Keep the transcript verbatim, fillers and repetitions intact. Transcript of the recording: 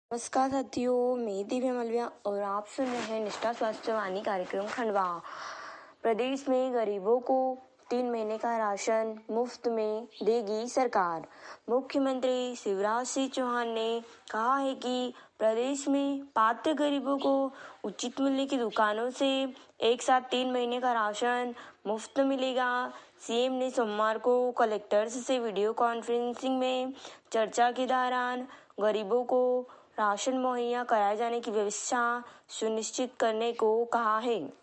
नमस्कार साथियों, मैं दिव्या मलविया और आप सुन रहे हैं निष्ठा स्वास्थ्य वाणी कार्यक्रम खंडवा। प्रदेश में गरीबों को तीन महीने का राशन मुफ्त में देगी सरकार। मुख्यमंत्री शिवराज सिंह चौहान ने कहा है कि प्रदेश में पात्र गरीबों को उचित मूल्य की दुकानों से एक साथ तीन महीने का राशन मुफ्त मिलेगा। सीएम ने सोमवार को कलेक्टर्स से वीडियो कॉन्फ्रेंसिंग में चर्चा के दौरान गरीबों को राशन मुहैया कराए जाने की व्यवस्था सुनिश्चित करने को कहा है।